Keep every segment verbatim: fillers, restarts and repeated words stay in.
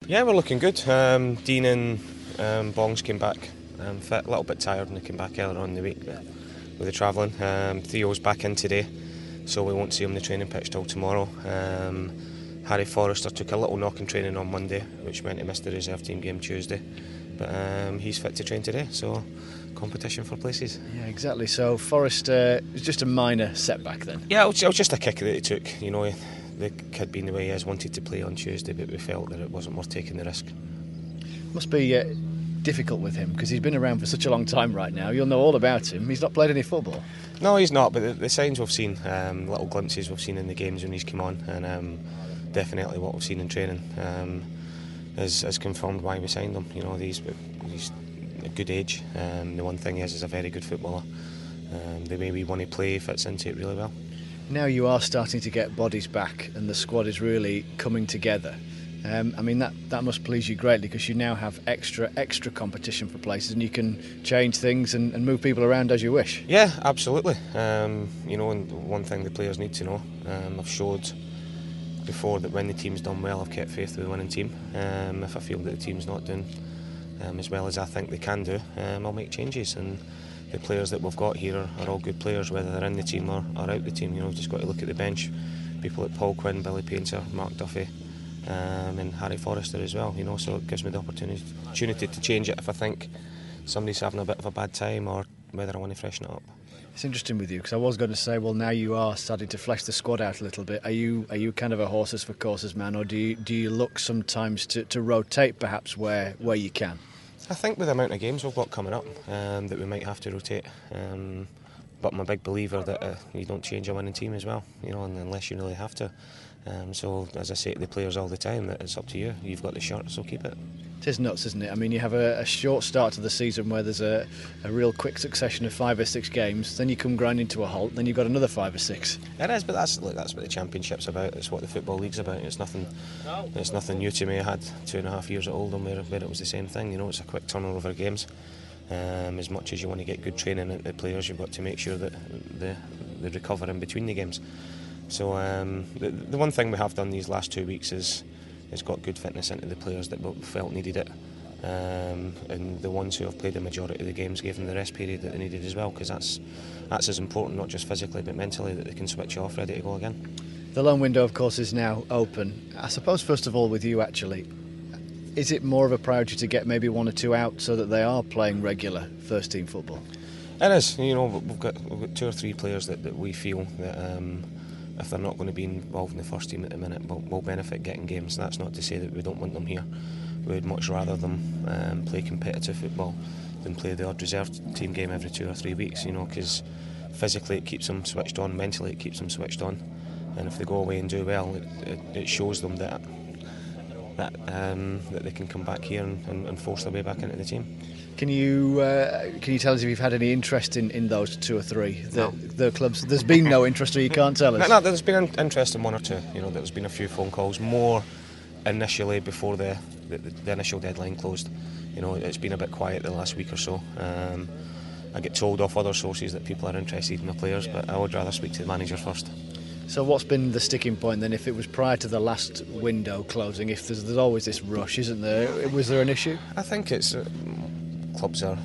Yeah, we're looking good. Um, Dean and um, Bongs came back um, fit, a little bit tired, and they came back earlier on in the week but with the travelling. Um, Theo's back in today, so we won't see him on the training pitch till tomorrow. Um, Harry Forrester took a little knock in training on Monday, which meant he missed the reserve team game Tuesday. But um, he's fit to train today, so competition for places. Yeah, exactly. So Forrester is just a minor setback then? Yeah, it was, it was just a kick that he took. You know, the kid being the way he is wanted to play on Tuesday, but we felt that it wasn't worth taking the risk. Must be uh, difficult with him because he's been around for such a long time right now. You'll know all about him. He's not played any football. No, he's not, but the, the signs we've seen, um, little glimpses we've seen in the games when he's come on, and um, definitely what we've seen in training um, has, has confirmed why we signed him. You know, he's, he's a good age. Um, the one thing is, he's a very good footballer. Um, the way we want to play fits into it really well. Now you are starting to get bodies back and the squad is really coming together. Um, I mean, that, that must please you greatly because you now have extra extra competition for places and you can change things and, and move people around as you wish. Yeah, absolutely. Um, you know, and one thing the players need to know, um, I've showed before that when the team's done well, I've kept faith with the winning team. Um, if I feel that the team's not doing um, as well as I think they can do, um, I'll make changes. And the players that we've got here are, are all good players, whether they're in the team or, or out the team. You know, we've just got to look at the bench. People like Paul Quinn, Billy Painter, Mark Duffy, um, and Harry Forrester as well. You know, so it gives me the opportunity, opportunity to change it if I think somebody's having a bit of a bad time or whether I want to freshen it up. It's interesting with you because I was going to say, well, now you are starting to flesh the squad out a little bit. Are you are you kind of a horses for courses man, or do you do you look sometimes to, to rotate perhaps where where you can? I think with the amount of games we've got coming up, um, that we might have to rotate. Um, but I'm a big believer that uh, you don't change a winning team as well, you know, unless you really have to. Um, so as I say to the players all the time, that it's up to you. You've got the shirt, so keep it. It is nuts, isn't it? I mean, you have a, a short start to the season where there's a, a real quick succession of five or six games, then you come grinding to a halt, then you've got another five or six. It is, but that's look, that's what the Championship's about. It's what the Football League's about. It's nothing. It's nothing new to me. I had two and a half years at Oldham where, where it was the same thing. You know, it's a quick turnover of games. Um, as much as you want to get good training at the players, you've got to make sure that they, they recover in between the games. So um, the, the one thing we have done these last two weeks is has got good fitness into the players that we felt needed it, um, and the ones who have played the majority of the games gave them the rest period that they needed as well, because that's that's as important, not just physically but mentally, that they can switch off ready to go again. The loan window of course is now open. I suppose first of all with you actually, is it more of a priority to get maybe one or two out so that they are playing regular first team football? It is. You know, we've got, we've got two or three players that, that we feel that um, if they're not going to be involved in the first team at the minute, will will benefit getting games. That's not to say that we don't want them here. We'd much rather them um, play competitive football than play the odd reserve team game every two or three weeks, you know, because physically it keeps them switched on, mentally it keeps them switched on, and if they go away and do well, it, it, it shows them that that um, that they can come back here and, and, and force their way back into the team. Can you uh, can you tell us if you've had any interest in, in those two or three the, no. the clubs? There's been no interest, or you can't tell us. No, no, there's been interest in one or two. You know, there's been a few phone calls, more initially before the, the, the initial deadline closed. You know, it's been a bit quiet the last week or so. Um, I get told off other sources that people are interested in the players, but I would rather speak to the manager first. So what's been the sticking point then? If it was prior to the last window closing, if there's, there's always this rush, isn't there? Was there an issue? I think it's uh, clubs are,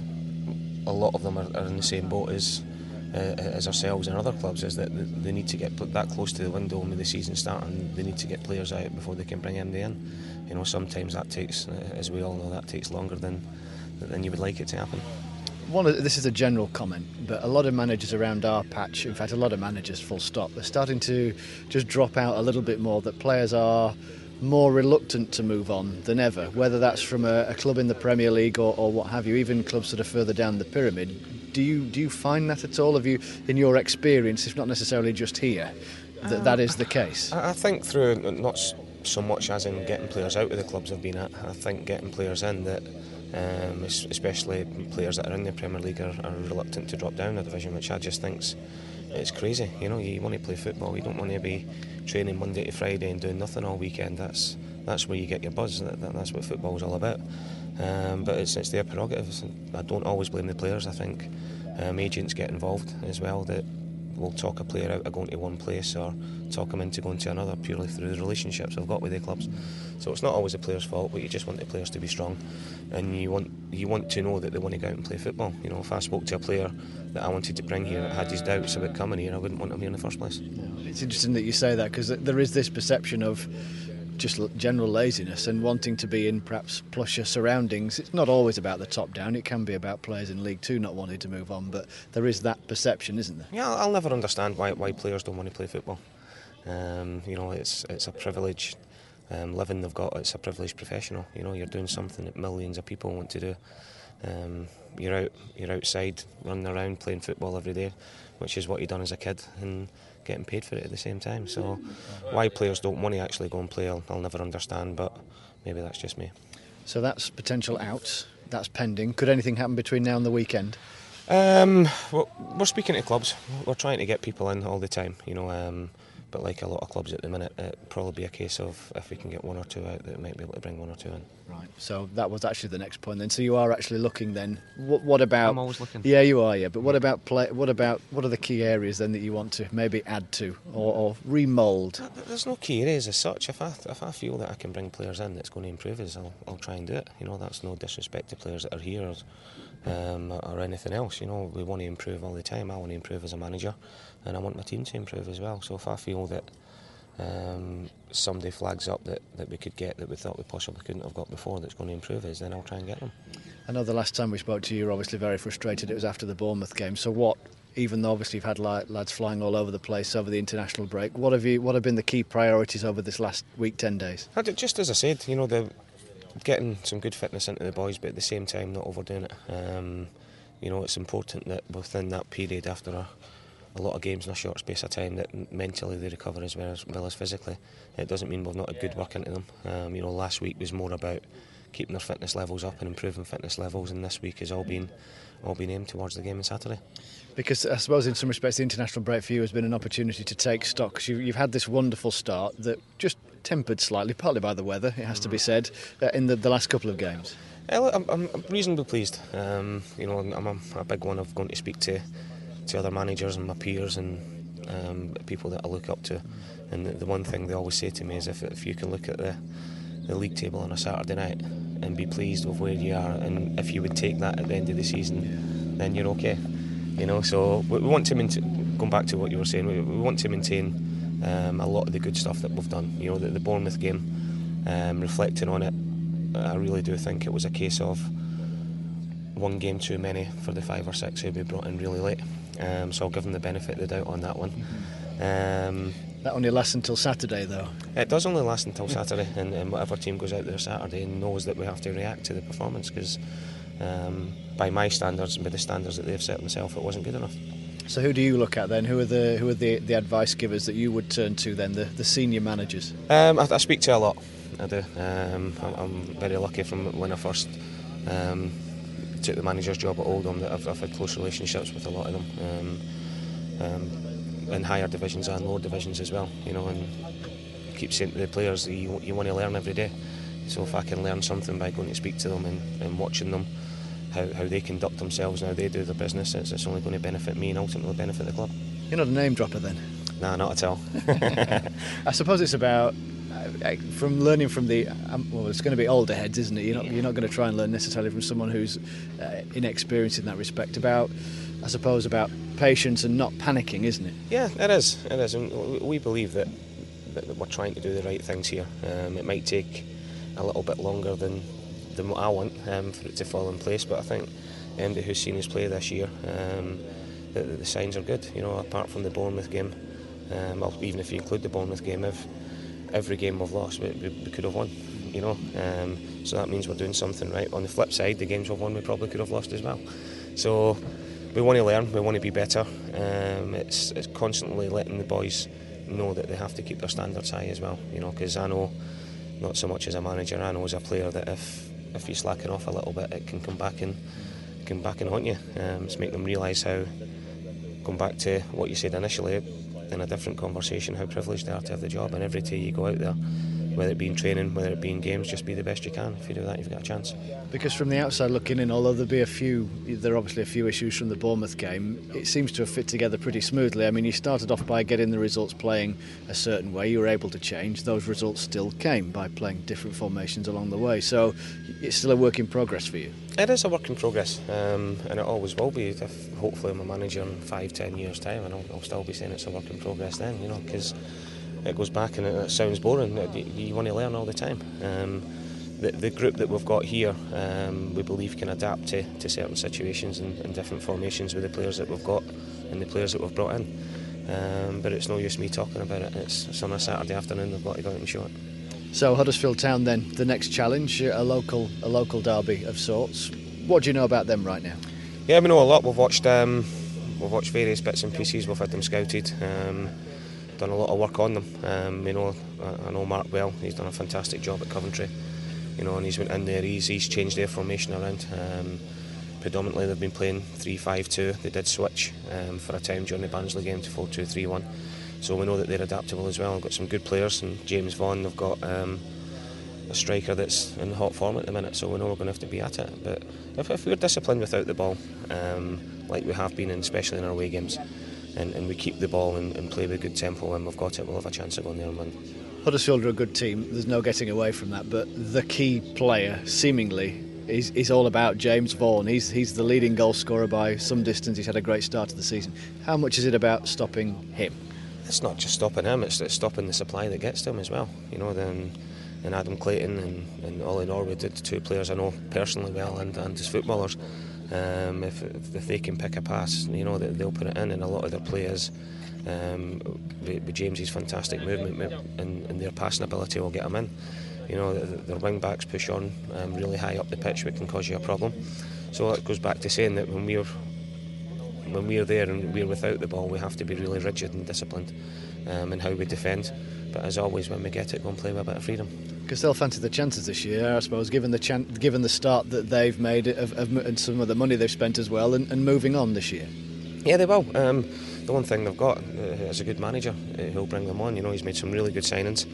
a lot of them are, are in the same boat as uh, as ourselves and other clubs, is that they need to get that close to the window when the season starts, and they need to get players out before they can bring anybody in. You know, sometimes that takes, as we all know, that takes longer than than you would like it to happen. One of, this is a general comment, but a lot of managers around our patch, in fact a lot of managers full stop, they're starting to just drop out a little bit more, that players are more reluctant to move on than ever, whether that's from a, a club in the Premier League or, or what have you, even clubs that are further down the pyramid. Do you do you find that at all? Have you, in your experience, if not necessarily just here, that that is the case? I think through, not so much as in getting players out of the clubs I've been at, I think getting players in that, Um, especially players that are in the Premier League are, are reluctant to drop down a division, which I just think's it's crazy. You know, you want to play football, you don't want to be training Monday to Friday and doing nothing all weekend. That's that's where you get your buzz. That, that, that's what football's all about. Um, but it's it's their prerogatives. I don't always blame the players. I think um, agents get involved as well that will talk a player out of going to one place or talk him into going to another purely through the relationships I've got with the clubs. So it's not always the player's fault, but you just want the players to be strong, and you want you want to know that they want to go out and play football. You know, if I spoke to a player that I wanted to bring here that had his doubts about coming here, I wouldn't want him here in the first place. It's interesting that you say that, because there is this perception of just general laziness and wanting to be in perhaps plusher surroundings. It's not always about the top down. It can be about players in League Two not wanting to move on, but there is that perception, isn't there? Yeah, I'll never understand why why players don't want to play football. Um, you know, it's it's a privilege. Um, living they've got, it's a privileged professional. You know, you're doing something that millions of people want to do. Um, you're out, you're outside, running around, playing football every day, which is what you done as a kid, and getting paid for it at the same time. So, why players don't want to actually go and play, I'll, I'll never understand. But maybe that's just me. So that's potential outs. That's pending. Could anything happen between now and the weekend? Um, well, we're speaking to clubs. We're trying to get people in all the time. You know. Um, But like a lot of clubs at the minute, it'd probably be a case of if we can get one or two out, that we might be able to bring one or two in. Right. So that was actually the next point then. So you are actually looking then. What, what about? I'm always looking. Yeah, you are. Yeah, but what about play? What about what are the key areas then that you want to maybe add to or, or remould? There's no key areas as such. If I if I feel that I can bring players in that's going to improve us, I'll I'll try and do it. You know, that's no disrespect to players that are here or, um, or anything else. You know, we want to improve all the time. I want to improve as a manager, and I want my team to improve as well. So if I feel that Um, somebody flags up that, that we could get that we thought we possibly couldn't have got before that's going to improve us, then I'll try and get them. I know the last time we spoke to you, you were obviously very frustrated. It was after the Bournemouth game. So what, even though obviously you've had lads flying all over the place over the international break, what have you? What have been the key priorities over this last week, ten days? Just as I said, you know, the getting some good fitness into the boys, but at the same time not overdoing it. Um, you know, it's important that within that period after a a lot of games in a short space of time that mentally they recover as well as, well as physically. It doesn't mean we've not had good work into them. Um, you know, last week was more about keeping their fitness levels up and improving fitness levels, and this week has all been all been aimed towards the game on Saturday. Because I suppose in some respects the international break for you has been an opportunity to take stock, because you, you've had this wonderful start that just tempered slightly, partly by the weather, it has to be said, uh, in the, the last couple of games. I'm, I'm reasonably pleased. Um, you know, I'm a, a big one of going to speak to to other managers and my peers and um, people that I look up to, and the, the one thing they always say to me is if if you can look at the, the league table on a Saturday night and be pleased with where you are, and if you would take that at the end of the season, yeah, then you're okay. You know, so we, we want to maintain, going back to what you were saying, we, we want to maintain um, a lot of the good stuff that we've done. You know, the, the Bournemouth game, um, reflecting on it, I really do think it was a case of one game too many for the five or six who we brought in really late. Um, so I'll give them the benefit of the doubt on that one. Um, that only lasts until Saturday, though. It does only last until Saturday, and, and whatever team goes out there Saturday knows that we have to react to the performance, because um, by my standards and by the standards that they've set themselves, it wasn't good enough. So who do you look at then? Who are the who are the, the advice givers that you would turn to then? The, the senior managers. Um, I, I speak to a lot. I do. Um, I'm, I'm very lucky from when I first Um, took the manager's job at Oldham that I've, I've had close relationships with a lot of them, um, um, in higher divisions and lower divisions as well. You know, and I keep saying to the players, you, you want to learn every day. So if I can learn something by going to speak to them and, and watching them, how, how they conduct themselves and how they do their business, it's, it's only going to benefit me and ultimately benefit the club. You're not a name dropper then? Nah, not at all. I suppose it's about uh, from learning from the um, well, it's going to be older heads, isn't it? You're not, you're not going to try and learn necessarily from someone who's uh, inexperienced in that respect. About, I suppose, about patience and not panicking, isn't it? Yeah, it is. It is. And we believe that, that we're trying to do the right things here. Um, it might take a little bit longer than than what I want um, for it to fall in place, but I think anybody who's seen us play this year, um, the, the signs are good. You know, apart from the Bournemouth game, um, well, even if you include the Bournemouth game, if every game we've lost, we, we, we could have won. You know, um, so that means we're doing something right. On the flip side, the games we've won, we probably could have lost as well. So we want to learn, we want to be better. Um, it's, it's constantly letting the boys know that they have to keep their standards high as well. You know, because I know, not so much as a manager, I know as a player that if if you're slacking off a little bit, it can come back and come back and haunt you. Um, it's make them realise how, going back to what you said initially in a different conversation, how privileged they are to have the job. And every day you go out there, whether it be in training, whether it be in games, just be the best you can. If you do that, you've got a chance. Because from the outside looking in, although there'll be a few, there are obviously a few issues from the Bournemouth game, it seems to have fit together pretty smoothly. I mean, you started off by getting the results playing a certain way. You were able to change. Those results still came by playing different formations along the way. So it's still a work in progress for you. It is a work in progress, um, and it always will be. If hopefully I'm a manager in five, ten years' time, and I'll, I'll still be saying it's a work in progress then, you know, because it goes back and it, it sounds boring. You, you want to learn all the time. Um, the, the group that we've got here, um, we believe can adapt to, to certain situations and, and different formations with the players that we've got and the players that we've brought in. Um, but it's no use me talking about it. It's, it's on a Saturday afternoon. We've got to go out and show it. So Huddersfield Town then, the next challenge, a local a local derby of sorts. What do you know about them right now? Yeah, we know a lot. We've watched um, we've watched various bits and pieces. We've had them scouted, um, done a lot of work on them. Um, you know, I, I know Mark well. He's done a fantastic job at Coventry. You know, and he's went in there. He's he's changed their formation around. Um, predominantly, they've been playing three five two. They did switch um, for a time during the Barnsley game to four two three one. So we know that they're adaptable as well. They've got some good players, and James Vaughan, they've got um, a striker that's in hot form at the minute, so we know we're going to have to be at it. But if, if we're disciplined without the ball, um, like we have been, especially in our away games, and, and we keep the ball and, and play with good tempo, and we've got it, we'll have a chance of going there and win. Huddersfield are a good team, there's no getting away from that, but the key player, seemingly, is, is all about James Vaughan. He's, he's the leading goal scorer by some distance. He's had a great start to the season. How much is it about stopping him? It's not just stopping him, it's, it's stopping the supply that gets to him as well. You know, then and Adam Clayton and, and Ollie Norwood, the two players I know personally well and, and as footballers. Um, if, if they can pick a pass, you know, they'll put it in, and a lot of their players, um, with, with James's fantastic movement and, and their passing ability will get them in. You know, their wing backs push on um, really high up the pitch, which can cause you a problem. So it goes back to saying that when we're when we're there and we're without the ball, we have to be really rigid and disciplined um, in how we defend. But as always, when we get it, go and play with a bit of freedom. Because they'll fancy the chances this year, I suppose, given the chan- given the start that they've made of, of, and some of the money they've spent as well, and, and moving on this year. Yeah, they will. Um, the one thing they've got uh, is a good manager. Uh, he'll bring them on. You know, he's made some really good signings,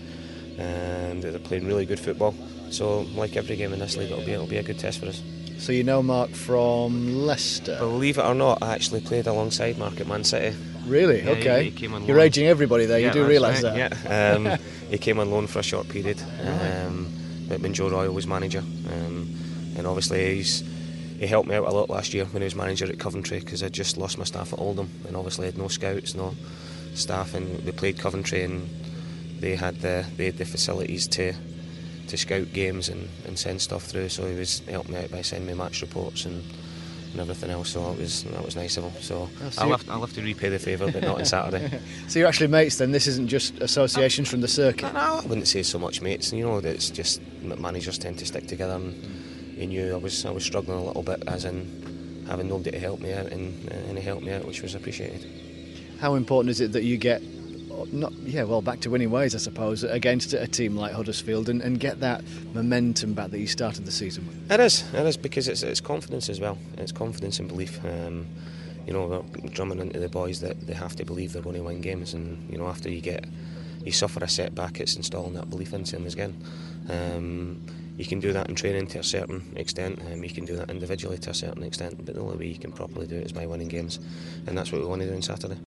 and they're playing really good football. So, like every game in this league, it'll be it'll be a good test for us. So you know Mark from Leicester? Believe it or not, I actually played alongside Mark at Man City. Really? Yeah, okay. He, he came on You're loan. aging everybody there, yeah, you do realise right, that? Yeah. Um, he came on loan for a short period um, when Joe Royle was manager. Um, and obviously he's, he helped me out a lot last year when he was manager at Coventry, because I'd just lost my staff at Oldham, and obviously I had no scouts, no staff, and we played Coventry and they had the, they had the facilities to to scout games and, and send stuff through, so he was helping me out by sending me match reports and, and everything else, so it was, that was nice of him. So oh, so I'll, have, I'll have to repay the favour, but not on Saturday. So you're actually mates then, this isn't just associations from the circuit? No, no, I wouldn't say so much mates, you know, it's just managers tend to stick together, and he knew I was, I was struggling a little bit, as in having nobody to help me out, and, and he helped me out, which was appreciated. How important is it that you get Not yeah, well, back to winning ways, I suppose, against a team like Huddersfield, and, and get that momentum back that you started the season with? It is, it is, because it's, it's confidence as well. It's confidence and belief. Um, you know, we're drumming into the boys that they have to believe they're going to win games, and you know, after you get, you suffer a setback, it's installing that belief into them again. Um, you can do that in training to a certain extent, um, you can do that individually to a certain extent, but the only way you can properly do it is by winning games, and that's what we want to do on Saturday.